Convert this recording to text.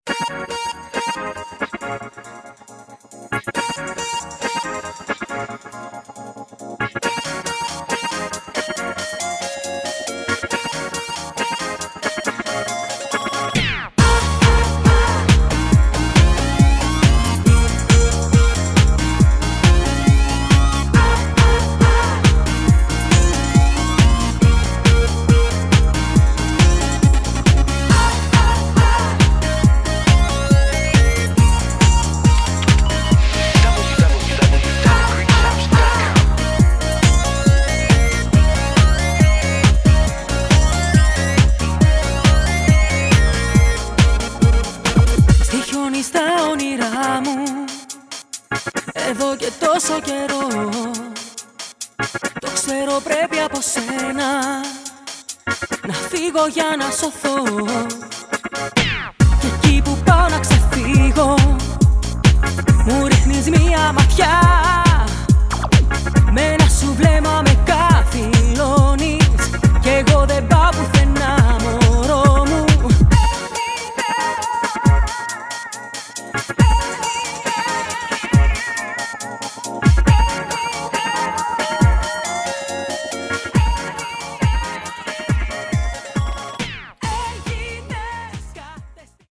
Στα όνειρά μου εδώ και τόσο καιρό. Το ξέρω, πρέπει από σένα να φύγω για να σωθώ.